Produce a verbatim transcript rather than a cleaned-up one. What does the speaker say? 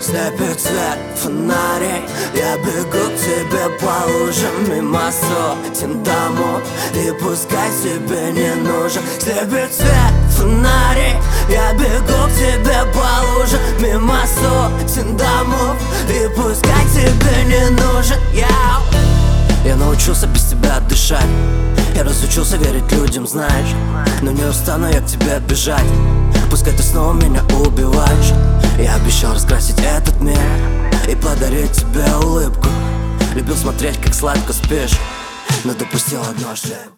Слепит свет фонарей, я бегу к тебе по лужам мимо сотен домов, и пускай тебе не нужен. Слепит свет фонарей, я бегу к тебе по лужам мимо сотен домов, и пускай тебе не нужен. Я, я научился без тебя дышать, я разучился верить людям, знаешь. Но не устану я к тебе бежать, пускай ты снова меня убиваешь. Я обещал раскрасить этот мир и подарить тебе улыбку. Любил смотреть, как сладко спишь, но допустил одну ошибку.